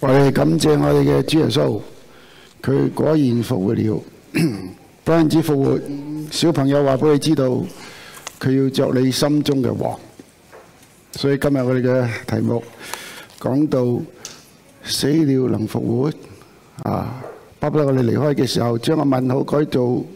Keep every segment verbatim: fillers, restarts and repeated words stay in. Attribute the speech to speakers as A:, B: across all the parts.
A: 我哋感謝我哋嘅主耶穌，佢果然復活了。不單止復活，小朋友話俾你知道，佢要作你心中嘅王。所以今日我哋嘅題目講到死了能復活啊！巴不得我哋離開嘅時候，將個問號改做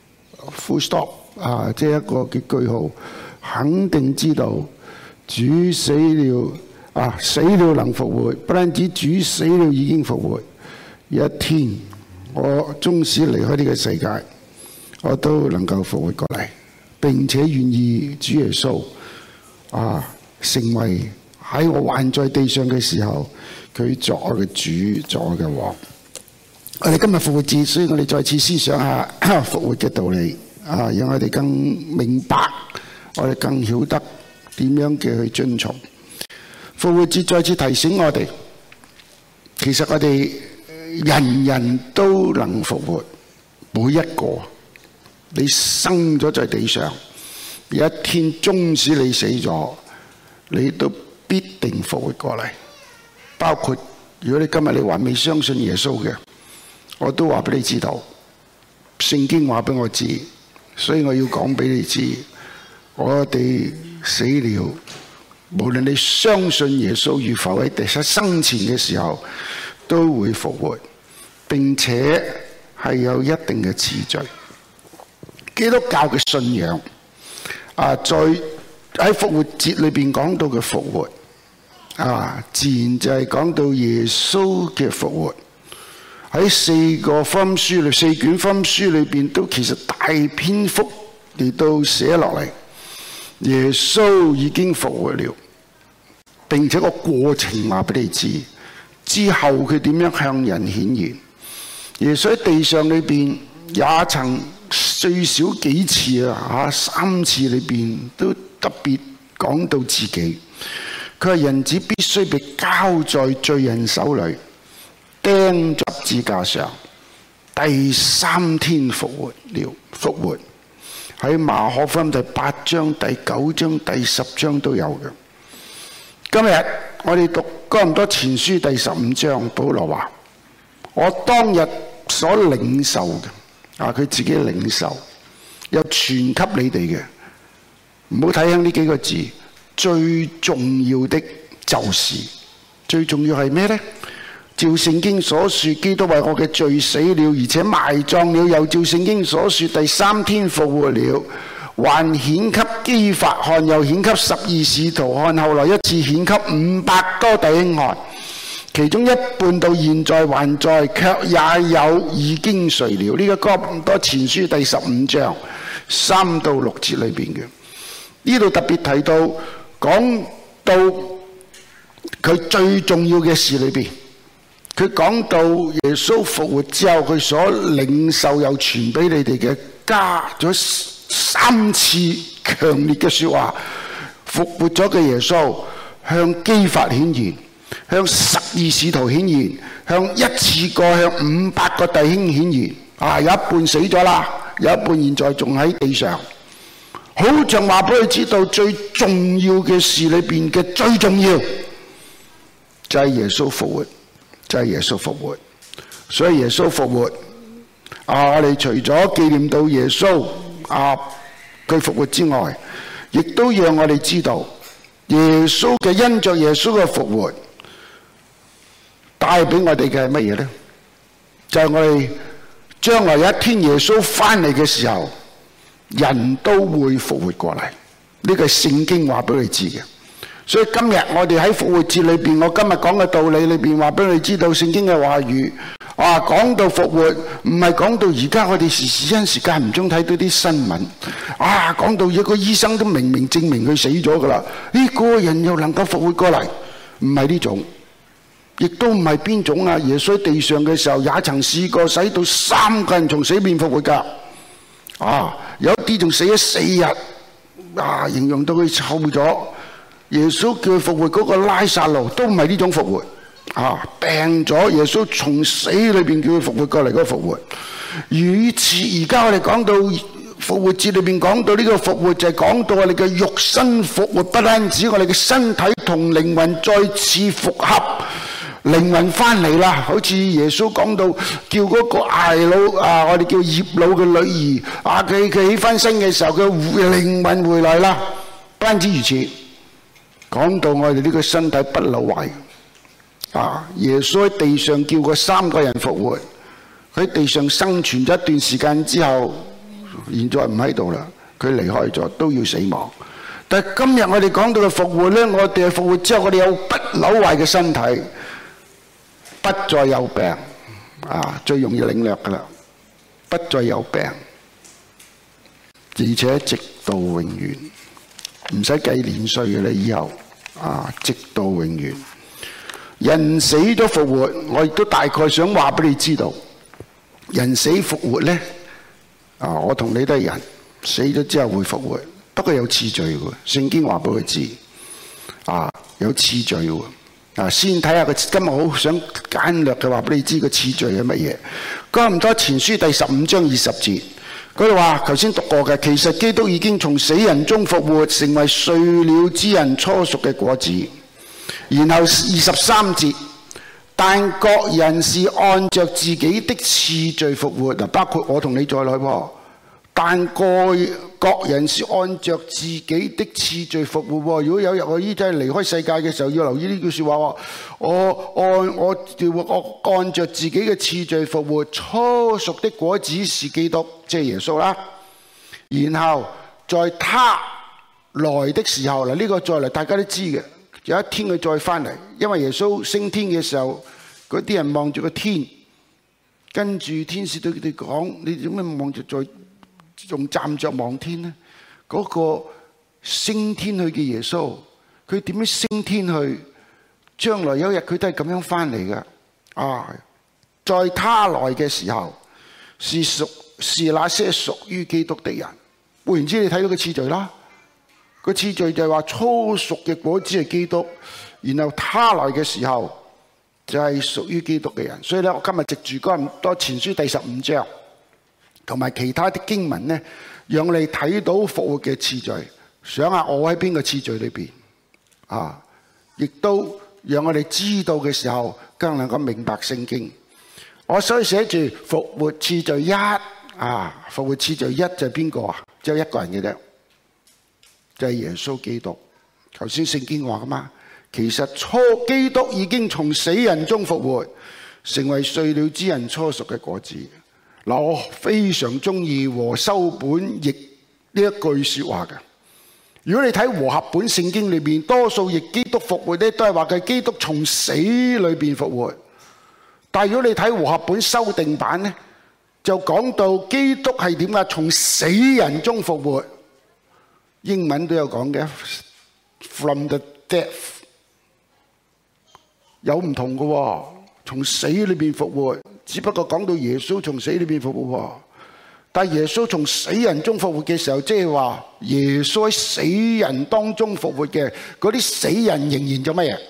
A: full stop 啊，即係一個嘅句號，肯定知道主死了啊，死了能復活。不單止主死了已經復活，有一天我縱使離開呢個世界，我都能夠復活過嚟，並且願意主耶穌啊成為喺我還在地上嘅時候，佢作我嘅主，作我嘅王。我哋今日復活節，所以我哋再次思想下復活嘅道理啊，讓我哋更明白，我哋更曉得點樣嘅去遵從。復活節再次提醒我哋，其實我哋人人都能復活，每一個你生咗在地上，有一天縱使你死咗，你都必定復活過嚟。包括如果你今日你還未相信耶穌嘅，我都話俾你知道，聖經話俾我知，所以我要講俾你知，我哋死了，無論你相信耶穌與否，喺第七生前嘅時候都會復活，並且係有一定嘅次序。基督教嘅信仰啊，在喺復活節裏邊講到嘅復活啊，自然就係講到耶穌嘅復活。喺四個福音書裏，四卷福音書裏邊都其實大篇幅嚟到寫落嚟，耶穌已經復活了，並且個過程話俾你知，之後佢點樣向人顯現。耶穌喺地上裏邊也曾最少幾次啊，嚇三次裏邊都特別講到自己，佢係人子必須被交在罪人手裏，釘在十字架上，第三天復活了。復活喺馬可福音第八章、第九章、第十章都有嘅。今日我哋讀哥林多前書第十五章，保羅話：我當日所領受嘅啊，佢自己領受又傳給你哋嘅，唔好睇輕呢幾個字。最重要的就是最重要係咩呢？照聖經所說，基督為我嘅罪死了，而且埋葬了，又照聖經所說，第三天復活了，還顯給基法看，又顯給十二使徒看，後來一次顯給五百多弟兄看，其中一半到現在還在，卻也有已經睡了。呢、這個哥林多前書第十五章三到六節裏邊嘅，呢度特別提到講到佢最重要嘅事裏邊。佢講到耶穌復活之後，佢所領受又傳俾你哋嘅，加咗三次強烈嘅說話。復活咗嘅耶穌向基法顯現，向十二使徒顯現，向一次過向五百個弟兄顯現。啊，有一半死咗啦，有一半現在仲喺地上。好像話俾佢知道，最重要嘅事裏邊嘅最重要就係耶穌復活。就係耶穌復活，所以耶穌復活啊！我哋除咗紀念到耶穌啊佢復活之外，亦都讓我哋知道耶穌嘅因着耶穌嘅復活帶俾我哋嘅係乜嘢呢？就係、是、我哋將來有一天耶穌翻嚟嘅時候，人都會復活過嚟。呢個係聖經話俾你知嘅。所以今日我哋喺復活節裏邊，我今日講嘅道理裏邊話俾你知道聖經嘅話語啊，講到復活唔係講到而家我哋時時因時間唔中睇到啲新聞啊，講到一個醫生都明明證明佢死咗噶啦，呢、這個人又能夠復活過嚟，唔係呢種，亦都唔係邊種啊。耶穌喺地上嘅時候也曾試過使到三個人從死變復活噶，啊，有啲仲死咗四日啊，形容到佢臭咗。耶穌叫佢復活嗰個拉撒路都唔係呢種復活啊，病咗耶穌從死裏邊叫佢復活過嚟嗰個復活。與此而家我哋講到復活節裏邊講到呢個復活，就係講到我哋嘅肉身復活，不單止我哋嘅身體同靈魂再次復合， 靈魂翻嚟啦，好似耶穌講到叫嗰個睚魯啊，我哋叫葉魯嘅女兒啊，佢佢起翻身嘅時候，佢靈魂回來啦。不單止如此，講到我哋呢個身體不朽壞啊，耶穌喺地上叫過三個人復活，佢喺地上生存咗一段時間之後，現在唔喺度啦，佢離開咗，都要死亡。但係今日我哋講到嘅復活呢，我哋復活之後，我哋有不朽壞嘅身體，不再有病啊，最容易領略噶啦，不再有病，而且直到永遠，唔使計年歲嘅啦，以後啊，直到永遠。人死咗復活，我亦都大概想話俾你知道，人死復活呢，啊，我同你都係人，死咗之後會復活。不過有次序喎，聖經話俾佢知，啊，有次序喎，啊，先睇下佢今日好想簡略嘅話俾你知個次序係乜嘢。哥林多前書第十五章二十節，嗰度話頭先讀過嘅，其實基督已經從死人中復活，成為睡了之人初熟嘅果子。然後二十三節，但各人是按着自己的次序復活，嗱，包括我同你在內喎。但各各人是按着自己的次序復活。如果有日我依真係離開世界嘅時候，要留意呢句説話喎。我按我我按着自己嘅次序復活，初熟的果子是基督，即係耶穌啦。然後在他來的時候，嗱，呢個再嚟大家都知嘅，有一天佢再翻嚟，因為耶穌升天嘅時候，嗰啲人望住個天，跟住天使對佢哋講：你點解望住再仲站着望天呢？嗰個升天去嘅耶穌，佢點樣升天去？將來有一日佢都係咁樣翻嚟嘅。啊，在他來嘅時候，是屬是那些屬於基督的人。換言之，你睇到個次序啦。個次序就係話初熟嘅果子係基督，然後他來嘅時候就係屬於基督嘅人。所以咧，我今日藉住哥林多前書第十五章。同埋其他啲經文呢，讓你睇到復活嘅次序。想下我喺邊個次序裏邊啊？亦都讓我哋知道嘅時候，更能夠明白聖經。我所以寫住復活次序一啊，復活次序一就係邊個啊？只有一個人嘅啫，就係耶穌基督。頭先聖經話噶嘛，其實初基督已經從死人中復活，成為睡了之人初熟嘅果子。嗱，我非常中意和修本譯呢一句説話嘅。如果你睇和合本聖經裏邊，多數譯基督復活咧，都係話佢基督從死裏邊復活。但係如果你睇和合本修訂版咧，就講到基督係點啊？從死人中復活。英文都有講嘅 ，from the death， 有唔同嘅喎，從死裏邊復活。只不過講到耶穌從死裏邊復活，但係耶穌從死人中復活嘅時候，即係話耶穌喺死人當中復活嘅嗰啲死人仍然做乜嘢？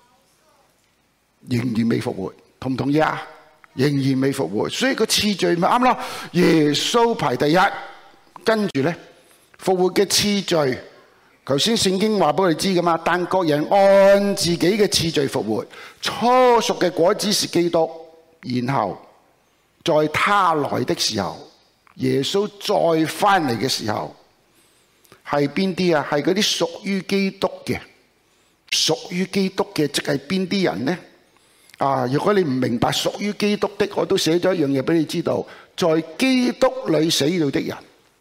A: 仍然未復活，同唔同意啊？仍然未復活，所以個次序咪啱咯。耶穌排第一，跟住咧復活嘅次序，頭先聖經話俾我哋知噶嘛。但各人按自己嘅次序復活，初熟嘅果子是基督。然後在他來的時候，耶穌再翻嚟嘅時候，係邊啲啊？係嗰啲屬於基督嘅，屬於基督嘅，即係邊啲人呢？啊！如果你唔明白屬於基督的，我都寫咗一樣嘢俾你知道，在基督裏死了的人。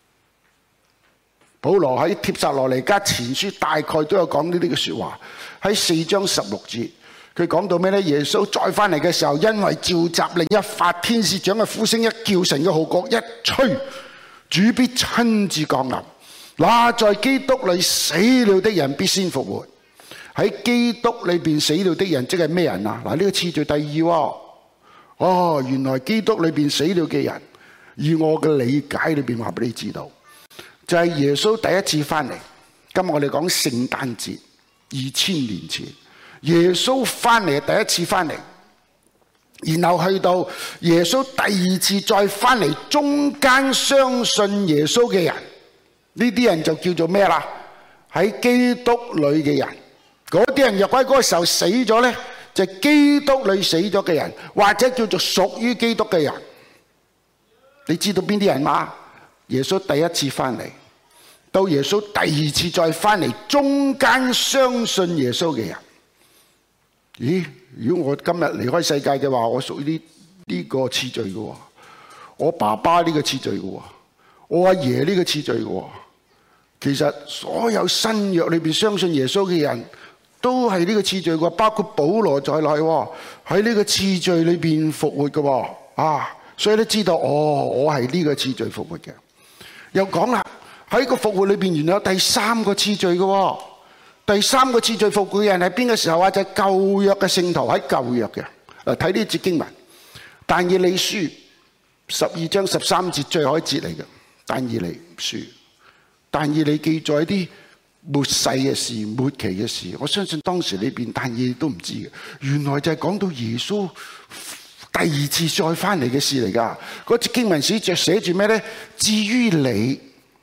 A: 保羅喺帖撒羅尼迦前書大概都有講呢啲嘅說話，喺四章十六節。佢講到咩呢？耶穌再翻嚟嘅時候，因為召集令一發，天使長嘅呼聲一叫，神嘅號角一吹，主必親自降臨。那在基督裏死了的人必先復活。喺基督裏邊死了的人，即係咩人啊？嗱，呢個次序第二喎。哦，原來基督裏邊死了嘅人，以我嘅理解裏邊話俾你知道，就係耶穌第一次翻嚟。今日我哋講聖誕節，二千年前。耶穌翻嚟第一次翻嚟，然後去到耶穌第二次再翻嚟，中間相信耶穌嘅人，呢啲人就叫做咩啦？喺基督裏嘅人，嗰啲人若喺嗰個時候死咗呢， 就係基督裏死咗嘅人，或者叫做屬於基督嘅人。你知道邊啲人嗎？耶穌第一次翻嚟，到耶穌第二次再翻嚟，中間相信耶穌嘅人。咦？如果我今日離開世界嘅話，我屬於呢呢個次序嘅喎，我爸爸呢個次序嘅喎，我阿爺呢個次序嘅喎。其實所有新約裏邊相信耶穌嘅人都係呢個次序嘅，包括保羅在內喎，喺呢個次序裏邊復活嘅喎啊！所以都知道哦，我係呢個次序復活嘅。又講啦，喺個復活裏邊原來有第三個次序嘅喎。第三個次序復活嘅人係邊個時候啊？就係舊約嘅聖徒，喺舊約嘅。嗱，睇呢節經文，但以理書十二章十三節最後一節嚟嘅。但以理書，但以理記載啲末世嘅事、末期嘅事。我相信當時裏邊但以理都唔知嘅，原來就係講到耶穌第二次再翻嚟嘅事嚟㗎。嗰節經文寫著寫住咩咧？至於你，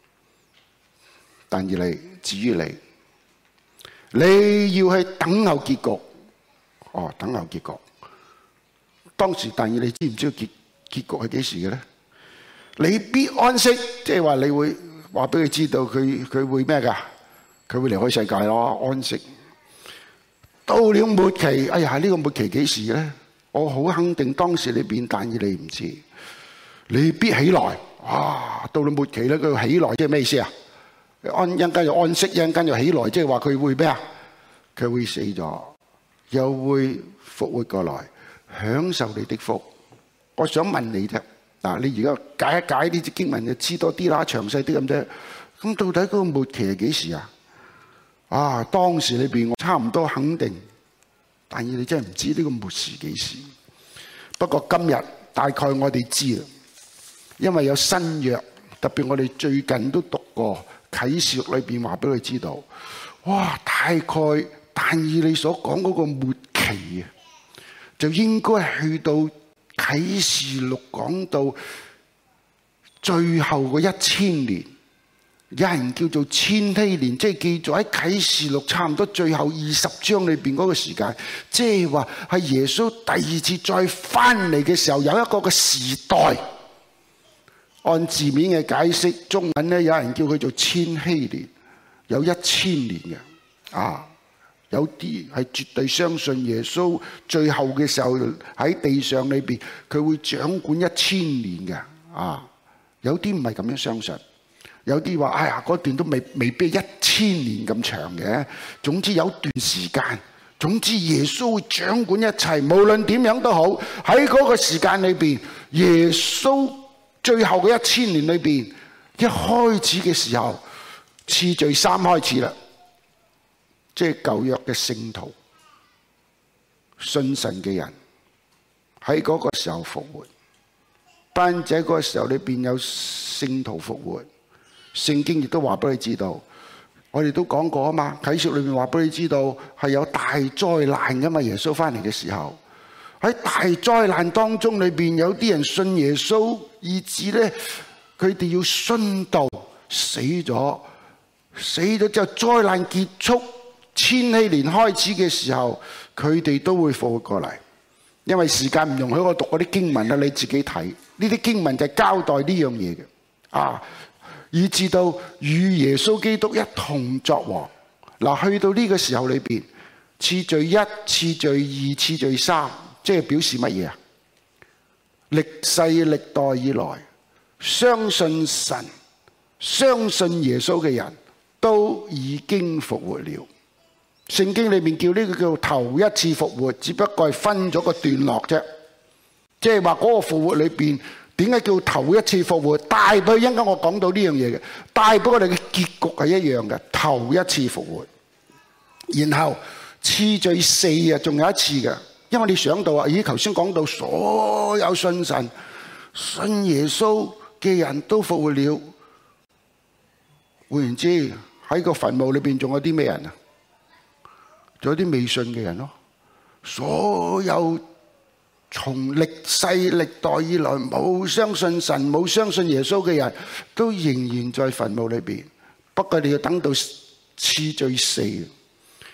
A: 但以理，至於你。你要去等候結局，哦，等候結局。當時但以理知唔知道結結局係幾時嘅咧？你必安息，即係話你會話俾佢知道，佢佢會咩噶？佢會離開世界咯，安息。到了末期，哎呀，呢個末期幾時咧？我好肯定當時裏邊但以理唔知。你必起來，啊，到了末期咧，佢起來即係咩意思啊？安一陣間又安息，一陣間又起來，即係話佢會咩啊？佢會死咗，又會復活過來，享受你的福。我想問你啫，嗱，你而家解一解呢啲經文就知多啲啦，詳細啲咁啫。咁到底嗰個末期係幾時啊？啊，當時裏邊我差唔多肯定，但係你真係唔知呢個末時幾時。不過今日大概我哋知啦，因為有新約，特別我哋最近都讀過。啟示錄裏邊話俾佢知道，哇！大概但以理所講嗰個末期啊，就應該去到啟示錄講到最後嗰一千年，有人叫做千禧年，即係記載喺啟示錄差唔多最後二十章裏邊嗰個時間，即係話係耶穌第二次再翻嚟嘅時候，有一個嘅時代。按字面嘅解釋，中文咧有人叫佢做千禧年，有一千年嘅啊。有啲係絕對相信耶穌最後嘅時候喺地上裏邊，佢會掌管一千年嘅啊。有啲唔係咁樣相信，有啲話：哎呀，嗰段都未未必一千年咁長嘅。總之有段時間，總之耶穌會掌管一切，無論點樣都好。喺嗰個時間裏邊，耶穌最後嘅一千年裏邊，一開始嘅時候，次序三開始啦，即係舊約嘅聖徒、信神嘅人喺嗰個時候復活。但係喺嗰個時候裏邊有聖徒復活，聖經亦都話俾你知道，我哋都講過啊嘛。啟示裏面話俾你知道係有大災難噶嘛。耶穌翻嚟嘅時候，喺大災難當中裏邊有啲人信耶穌，以致咧佢哋要殉道死咗，死咗之後災難結束，千禧年開始嘅時候，佢哋都會復活過嚟。因為時間唔容許我讀嗰啲經文啦，你自己睇呢啲經文就係交代呢樣嘢嘅啊，以至到與耶穌基督一同作王。嗱，去到呢個時候裏邊，次序一、次序二、次序三，即係表示乜嘢啊？歷世歷代以來，相信神、相信耶穌嘅人都已經復活了。聖經裏面叫呢個叫頭一次復活，只不過係分咗個段落啫。即係話嗰個復活裏邊，點解叫頭一次復活？大概應該我講到呢樣嘢嘅，大不過我哋嘅結局係一樣嘅，頭一次復活。然後次序四啊，仲有一次嘅，因為你想到啊，咦，頭先講到所有信神、信耶穌嘅人都復活了。換言之，喺個墳墓裏邊仲有啲咩人啊？仲有啲未信嘅人咯。所有從歷世歷代以來冇相信神、冇相信耶穌嘅人都仍然在墳墓裏邊。不過你要等到次序四，次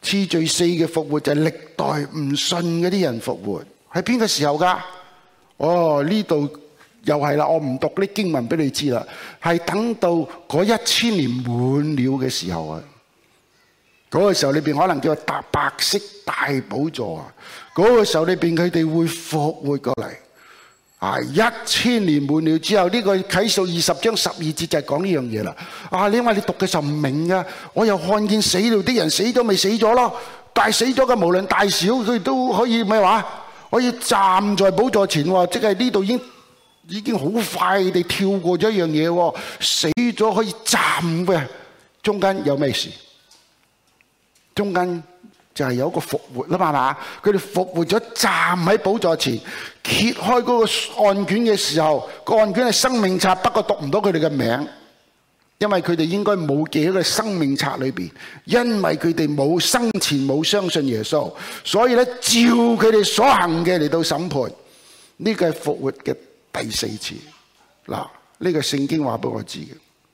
A: 次序四嘅復活就係歷代唔信嗰啲人復活，喺邊個時候㗎？哦，呢度又係啦，我唔讀啲經文俾你知啦，係等到嗰一千年滿了嘅時候啊！嗰個時候裏邊可能叫做白白色大寶座啊！嗰個時候裏邊佢哋會復活過嚟啊！一千年滿了之後，呢個啟示錄二十章十二節就係講呢樣嘢啦。啊，你因為你讀嘅時候唔明㗎，我又看見死了啲人死咗咪死咗咯，但係死咗嘅無論大小，佢都可以咩話？可以站在寶座前喎，即係呢度已經已經好快地跳過咗一樣嘢喎，死咗可以站嘅，中間有咩事？中間就係有一個復活啦嘛，係嘛？佢哋復活咗，站喺寶座前，揭開嗰個案卷嘅時候，個案卷係生命冊，不過讀唔到佢哋嘅名，因為佢哋應該冇記喺個生命冊裏邊，因為佢哋冇生前冇相信耶穌，所以咧照佢哋所行嘅嚟到審判。呢個係復活嘅第四次。嗱，呢個聖經話俾我知嘅，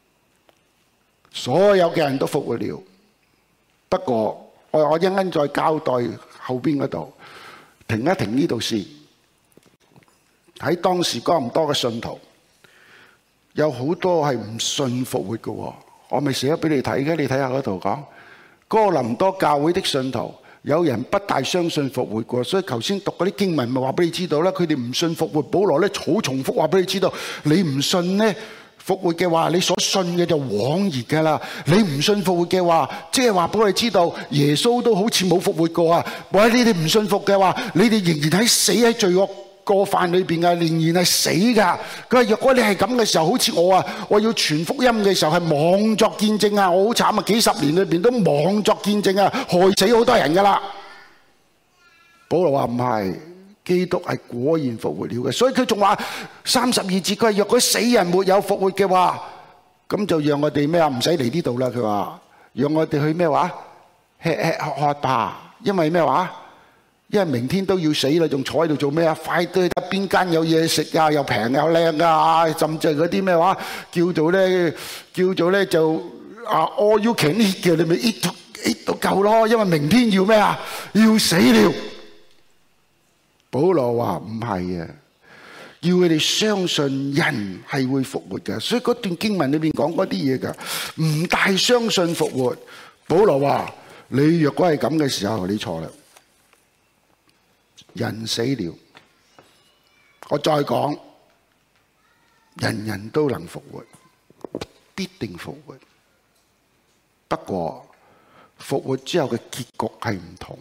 A: 所有嘅人都復活了。不過我我一陣間再交代後邊嗰度，停一停呢度先。喺當時哥林多嘅信徒有好多係唔信復活嘅，我咪寫咗俾你睇嘅，你睇下嗰度講哥林多教會的信徒，有人不大相信復活嘅，所以頭先讀嗰啲經文咪話俾你知道啦，佢哋唔信復活。保羅咧好重複話俾你知道，你唔信呢復活嘅話，你所信嘅就枉然㗎啦。你唔信復活嘅話，即係話俾我哋知道耶穌都好似冇復活過啊！或者你哋唔信復嘅話，你哋仍然喺死喺罪惡過犯裏邊啊，仍然係死㗎。佢話若果你係咁嘅時候，好似我啊，我要傳福音嘅時候係妄作見證啊，我好慘啊！幾十年裏邊都妄作見證啊，害死好多人㗎啦。保羅話唔係。基督係果然復活了嘅，所以佢仲話三十二節，佢話若果死人沒有復活嘅話，咁就讓我哋咩啊？唔使嚟呢度啦。佢話讓我哋去咩話？吃吃喝喝吧，因為咩話？因為明天都要死啦，仲坐喺度做咩啊？快啲去得邊間有嘢食啊，又平又靚啊，甚至係嗰啲咩話叫做咧，叫做咧就啊 all you can eat 嘅，你咪 eat 到 eat 到夠咯，因為明天要咩啊？要死了。保羅話唔係啊，要佢哋相信人係會復活嘅，所以嗰段經文裏面講嗰啲嘢噶，唔大相信復活。保羅話：你若果係咁嘅時候，你錯啦。人死了，我再講，人人都能復活，必定復活。不過復活之後嘅結局係唔同。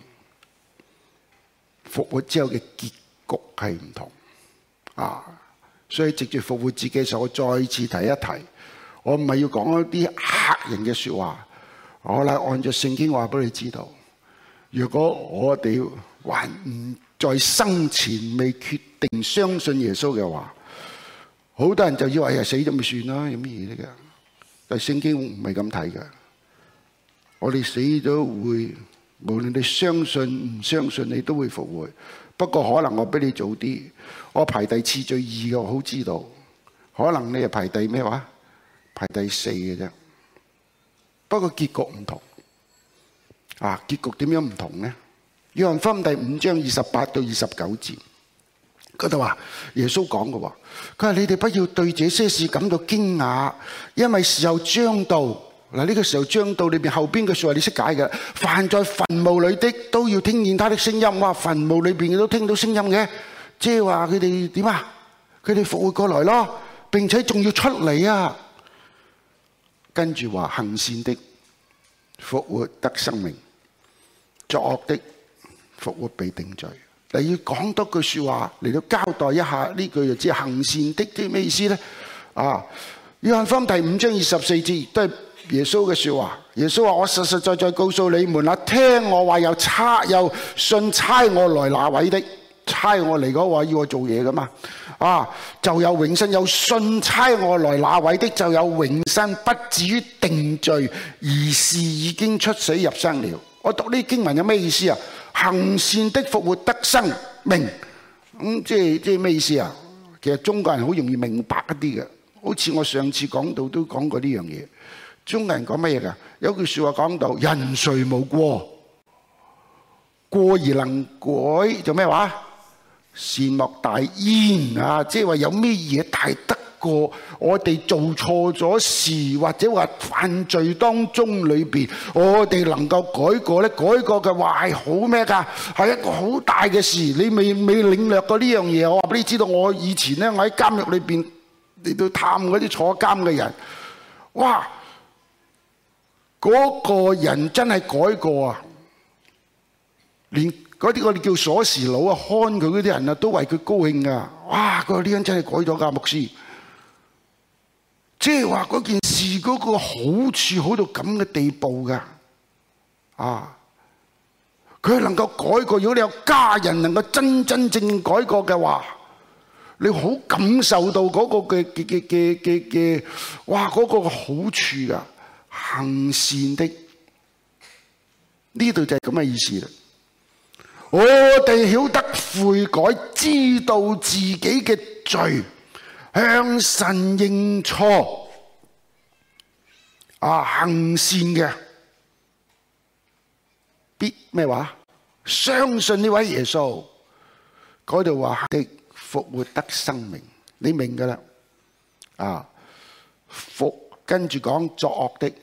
A: 復活之後嘅結局係唔同啊，所以藉住復活節嘅時候，我再次提一提，我唔係要講一啲嚇人嘅説話，我嚟按照聖經話俾你知道。如果我哋還唔在生前未決定相信耶穌嘅話，好多人就以為係死咗咪算啦，有咩嘢嚟㗎？但係聖經唔係咁睇㗎，我哋死咗會。無論你相信唔相信，你都會復活。不過可能我比你早啲，我排第次序二嘅，我好知道。可能你係排第咩話？排第四嘅啫。不過結局唔同。啊，結局點樣唔同呢？約翰福音第五章二十八到二十九節嗰度話，耶穌講嘅話，佢話你哋不要對這些事感到驚訝，因為時候將到。嗱，呢個時候將到裏邊後邊嘅說話你識解嘅，凡在墳墓裏的都要聽見他的聲音。哇，墳墓裏邊都聽到聲音嘅，即係話佢哋點啊？佢哋復活過來咯，並且仲要出嚟啊！跟住話行善的復活得生命，作惡的復活被定罪。你要講多句說話嚟到交代一下呢句就知行善的即係咩意思咧？啊，約翰福音第五章二十四節都係耶穌嘅說話。耶穌話：我實實在在告訴你們啦，聽我話又差又信差我來那位的，差我嚟嗰位要我做嘢噶嘛？啊，就有永生；有信差我來那位的就有永生，不至於定罪，而是已經出死入生了。我讀呢經文有咩意思啊？行善的復活得生命，咁、嗯、即係即係咩意思啊？其實中國人好容易明白一啲嘅，好似我上次講到都講過呢樣嘢。中國人講乜嘢噶？有句說話講到：人誰無過， 過而能改，做咩話？善莫大焉啊！即係話有咩嘢大得過我哋做錯咗事，或者話犯罪當中裏邊，我哋能夠改過咧？改過嘅話係好咩㗎？係一個好大嘅事。你未未領略過呢樣嘢，我話俾你知道。我以前咧，我喺監獄裏邊嚟到探嗰啲坐監嘅人，哇！嗰個人真係改過啊！連嗰啲我哋叫鎖匙佬啊，看佢嗰啲人啊，都為佢高興噶。哇！佢話呢人真係改咗㗎，牧師。即係話嗰件事嗰個好處好到咁嘅地步㗎。啊！佢能夠改過。如果你有家人能夠真真正正改過嘅話，你好感受到嗰個嘅嘅嘅嘅嘅嘅，哇！嗰個好處㗎。行善的，呢度就係咁嘅意思啦。我哋曉得悔改，知道自己嘅罪，向神認錯，啊，行善嘅，必咩話？相信呢位耶穌，嗰度話的復活得生命，你明噶啦，啊，復。跟住講作惡的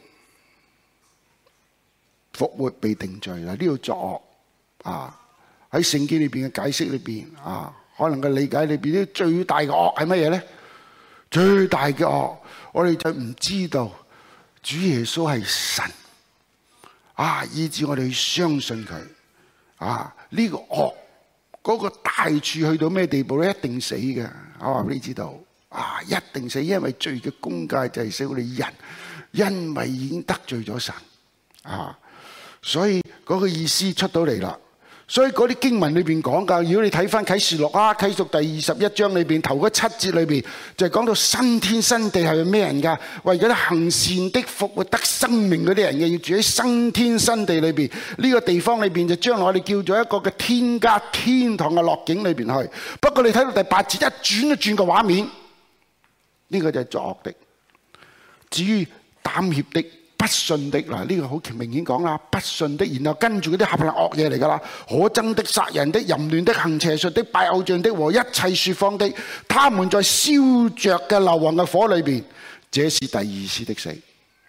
A: 復活被定罪啦，呢度作惡啊，喺聖經裏邊嘅解釋裏邊啊，可能嘅理解裏邊，啲最大嘅惡係乜嘢咧？最大嘅惡，我哋就唔知道主耶穌係神啊，以致我哋去相信佢啊。呢、這個惡嗰、那個大處去到咩地步咧？一定死嘅，我話俾你知道。啊！一定死，因為罪嘅工價就係使我哋人，因為已經得罪咗神啊，所以嗰個意思出到嚟啦。所以嗰啲經文裏邊講噶，如果你睇翻啟示錄啊，啟示錄第二十一章裏邊頭嗰七節裏邊就係講到新天新地係咩人噶？為嗰啲行善的復活得生命嗰啲人嘅，要住喺新天新地裏邊。呢個地方裏邊就將我哋叫做一個嘅天家天堂嘅樂境裏邊去。不過你睇到第八節一轉一轉個畫面。呢個就係作惡的。至於膽怯的、不信的，嗱，呢個好明顯講啦，不信的，然後跟住嗰啲合能惡嘢嚟噶啦，可憎的、殺人的、淫亂的、行邪術的、拜偶像的和一切説謊的，他們在燒着嘅硫磺嘅火裏邊，這是第二次的死。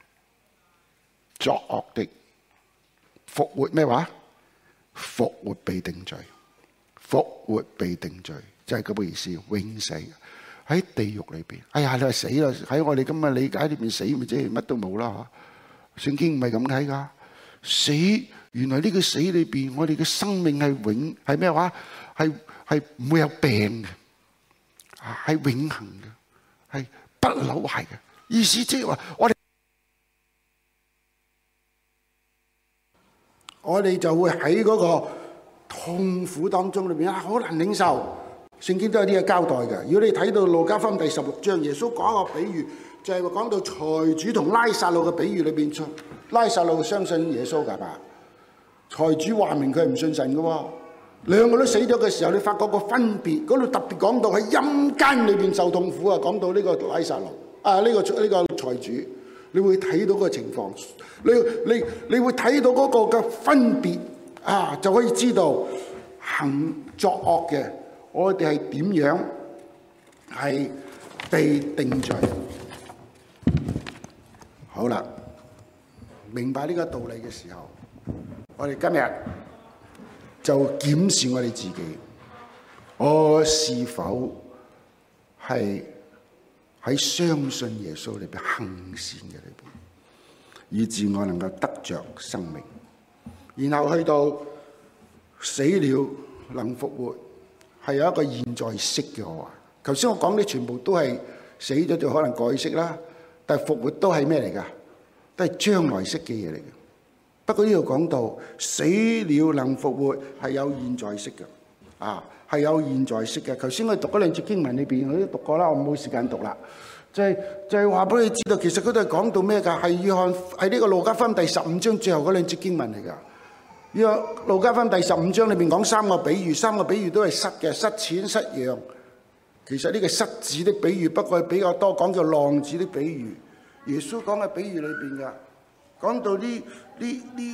A: 作惡的復活咩話？復活被定罪，復活被定罪，就係咁嘅意思，永死。喺地獄裏邊，哎呀，你話死啦！喺我哋今日理解裏邊，死咪即係乜都冇啦嚇。聖經唔係咁睇噶，死原來呢個死裏邊，我哋嘅生命係永係咩話？係係唔會有病嘅，係永恆嘅，係不朽壞嘅。意思即係話，我哋我哋就會喺嗰個痛苦當中裏邊啊，好難領受。聖經都有啲嘢交代嘅。如果你睇到路加福音第十六章，耶穌講一個比喻，就係話講到財主同拉撒路嘅比喻裏邊，拉撒路相信耶穌㗎嘛？財主話明佢係唔信神嘅喎。兩個都死咗嘅時候，你發覺個分別，嗰度特別講到喺陰間裏邊受痛苦啊，講到呢個拉撒路啊，呢、呢個呢、呢個財主，你會睇到個情況，你你你會睇到嗰個嘅分別啊，就可以知道行作惡嘅。我哋係點樣係被定罪？好啦，明白呢個道理嘅時候，我哋今日就檢視我哋自己，我是否係喺相信耶穌裏邊行善嘅裏邊，以致我能夠得着生命，然後去到死了能復活。係有一個現在式嘅。我話頭先我講啲全部都係死咗就可能改式啦，但係復活都係咩嚟㗎？都係將來式嘅嘢嚟嘅。不過呢度講到死了能復活係有現在式嘅，啊係有現在式嘅。頭先我讀嗰兩節經文裏邊我都讀過啦，我冇時間讀啦。就係就係話俾你知道，其實佢都係講到咩㗎？係約翰係呢個路加福音第十五章最後嗰兩節經文嚟㗎。呢個路加福音第十五章裏面講三個比喻，三個比喻都係失嘅，失錢失羊。其實呢個失子的比喻，不過係比較多講叫浪子的比喻。耶穌講嘅比喻裏邊㗎，講到呢呢呢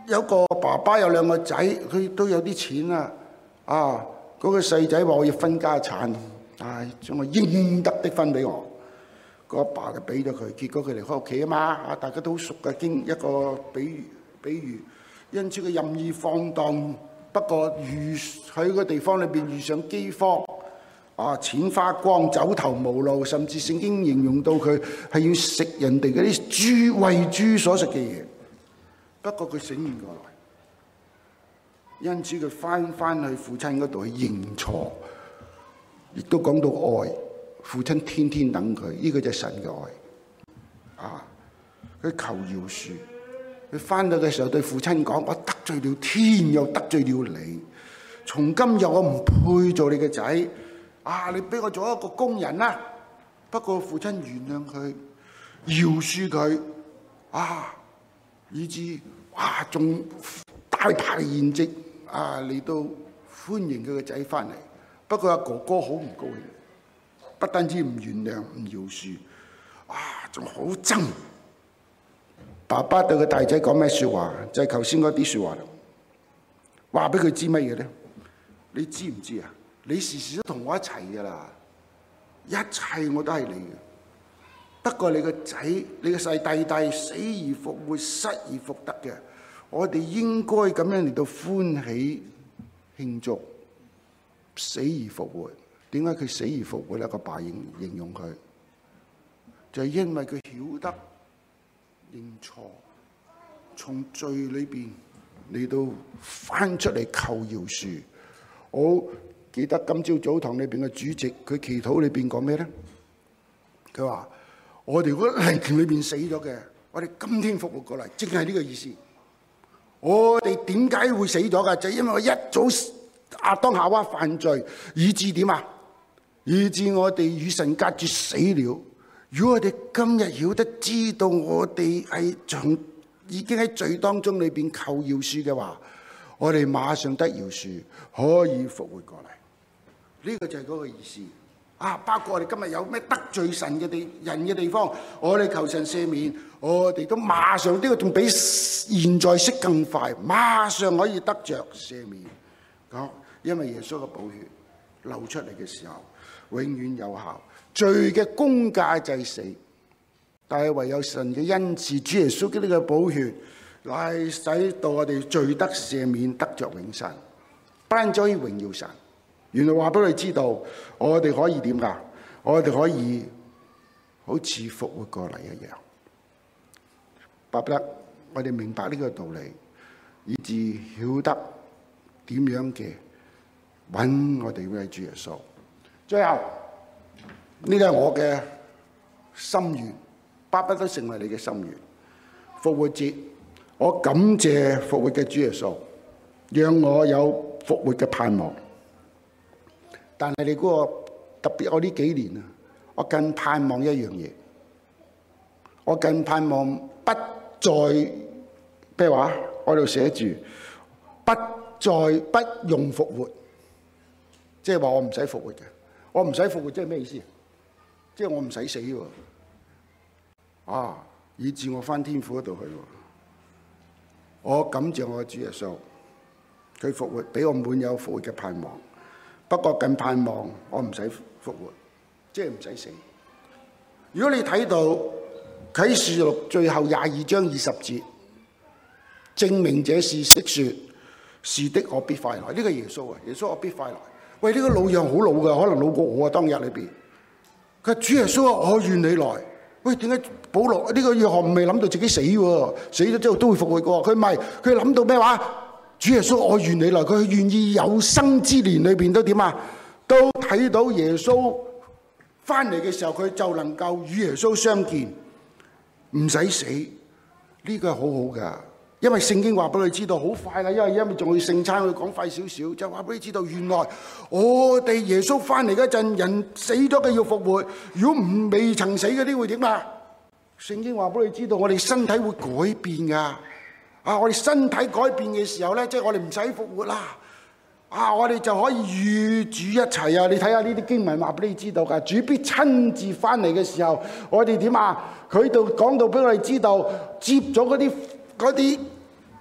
A: 有個爸爸有兩個仔，佢都有啲錢啊！啊，嗰個細仔話我要分家產，唉，將我應得的分俾我。個阿爸就俾咗佢，結果佢離開屋企啊嘛！啊，大家都好熟嘅，經一個比喻，比喻，因此佢任意放蕩。不過遇喺個地方裏邊遇上饑荒，啊，錢花光，走投無路，甚至聖經形容到佢係要食人哋嗰啲豬餵豬所食嘅嘢。不過佢醒唔過來，因此佢翻翻去父親嗰度去認錯，亦都講到愛。父親天天等佢，呢個就係神嘅愛。啊，佢求饒恕，佢翻到嘅時候對父親講：我得罪了天，又得罪了你。從今日我唔配做你嘅仔。啊，你俾我做一個工人啦。不過父親原諒佢，饒恕佢。啊，以至哇，仲大排筵席啊，嚟到歡迎佢個仔翻嚟。不過阿哥哥好唔高興，不單止唔原諒唔饒恕，啊，仲好憎。爸爸對個大仔講咩説話？就係頭先嗰啲説話啦。話俾佢知乜嘢咧？你知唔知啊？你時時都同我一齊噶啦，一切我都係你嘅。不過你個仔，你個細弟弟死而復活，失而復得嘅，我哋應該咁樣嚟到歡喜慶祝。死而復活，點解佢死而復活咧？個爸形形容佢，就係因為佢曉得認錯，從罪裏邊嚟到翻出嚟求饒恕。我記得今朝早堂裏邊嘅主席，佢祈禱裏邊講咩咧？佢話：我哋如果靈裏邊死咗嘅，我哋今天復活過嚟，正係呢個意思。我哋點解會死咗㗎？就係因為我一早亞當夏娃犯罪，以致點啊？以致我哋與神隔絕死了。如果我哋今日曉得知道我哋係從已經喺罪當中裏邊求饒恕嘅話，我哋馬上得饒恕，可以復活過嚟。呢、這個就係嗰個意思。啊，包括我哋今日有咩得罪神嘅地人嘅地方，我哋求神赦免，我哋都馬上呢、這個仲比現在式更快，馬上可以得着赦免。講，因為耶穌嘅寶血流出嚟嘅時候，永遠有效。罪嘅工價就係死，但係唯有神嘅恩賜，主耶穌嘅呢個寶血，乃使到我哋罪得赦免，得着永生，不單止可以榮耀神。原來話俾你知道，我哋可以點㗎？我哋可以好似復活過嚟一樣。巴不得我哋明白呢個道理，以致曉得點樣嘅揾我哋嘅主耶穌。最後呢個係我嘅心願，巴不得成為你嘅心願。復活節，我感謝復活嘅主耶穌，讓我有復活嘅盼望。但係你嗰個特別，我呢幾年啊，我更盼望一樣嘢，我更盼望不再咩話？我度寫住不再不用復活，即係話我唔使復活嘅，我唔使復活，即係咩意思？即係我唔使死喎，啊！以致我返天父嗰度去喎。我感謝我嘅主耶穌，佢復活，俾我滿有復活嘅盼望。不過更盼望我唔使復活，即係唔使死。如果你睇到啟示錄最後廿二章二十節，證明這是的説，是的，我必快來。呢、這個耶穌啊，耶穌我必快來。喂，呢、這個老樣好老㗎，可能老過我啊。當日裏邊，佢話主耶穌啊，我願你來。喂，點解保羅呢、這個約翰未諗到自己死喎？死咗之後都會復活㗎。佢唔係，佢諗到咩話？主耶穌，我願你來，佢願意有生之年裏邊都點啊？都睇到耶穌翻嚟嘅時候，佢就能夠與耶穌相見，唔使死。呢個係好好噶，因為聖經話俾你知道好快啦。因為因為仲要聖餐，佢講快少少，就話俾你知道，原來我哋耶穌翻嚟嗰陣，人死咗嘅要復活。如果唔未曾死嗰啲會點啊？聖經話俾你知道，我哋身體會改變噶。啊！我哋身體改變嘅時候咧，即係我哋唔使復活啦。啊！我哋就可以與主一齊啊！你睇下呢啲經文話俾你知道㗎。主必親自翻嚟嘅時候，我哋點啊？佢度講到俾我哋知道，接咗嗰啲嗰啲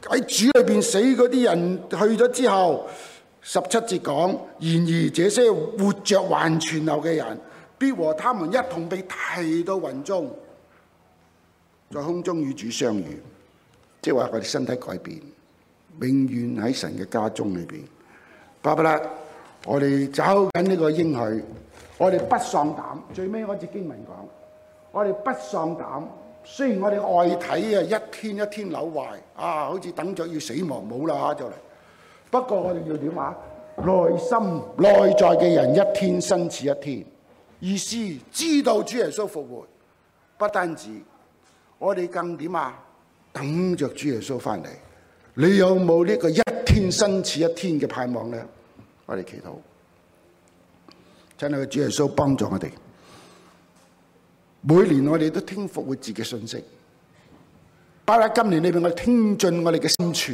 A: 喺主裏邊死嗰啲人去咗之後，十七節講：然而這些活着還存留嘅人，必和他們一同被提到雲中，在空中與主相遇。即係話佢哋身體改變，永遠喺神嘅家中裏邊。巴不得我哋走緊呢個應許，我哋不喪膽。最尾嗰節經文講：我哋不喪膽。雖然我哋外體啊一天一天扭壞啊，好似等着要死亡冇啦就嚟。不過我哋要點啊？內心內在嘅人一天新似一天。意思知道主耶穌復活，不單止，我哋更點啊？等着主耶穌翻嚟。你有冇呢個一天新似一天嘅盼望呢？我哋祈禱，真係主耶穌幫助我哋。每年我哋都聽復活節嘅信息，包括今年裏邊我哋聽進我哋嘅深處。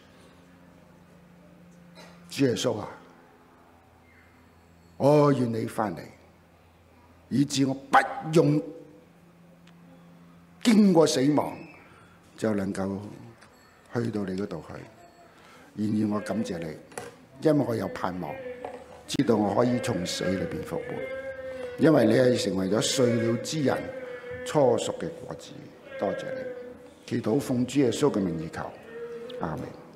A: 主耶穌啊，我願你翻嚟，以致我不用經過死亡就能夠去到你嗰度去。然而我感謝你，因為我有盼望，知道我可以從死裏邊復活。因為你係成為咗睡了之人初熟嘅果子，多謝你。祈禱奉主耶穌嘅名義求，阿們。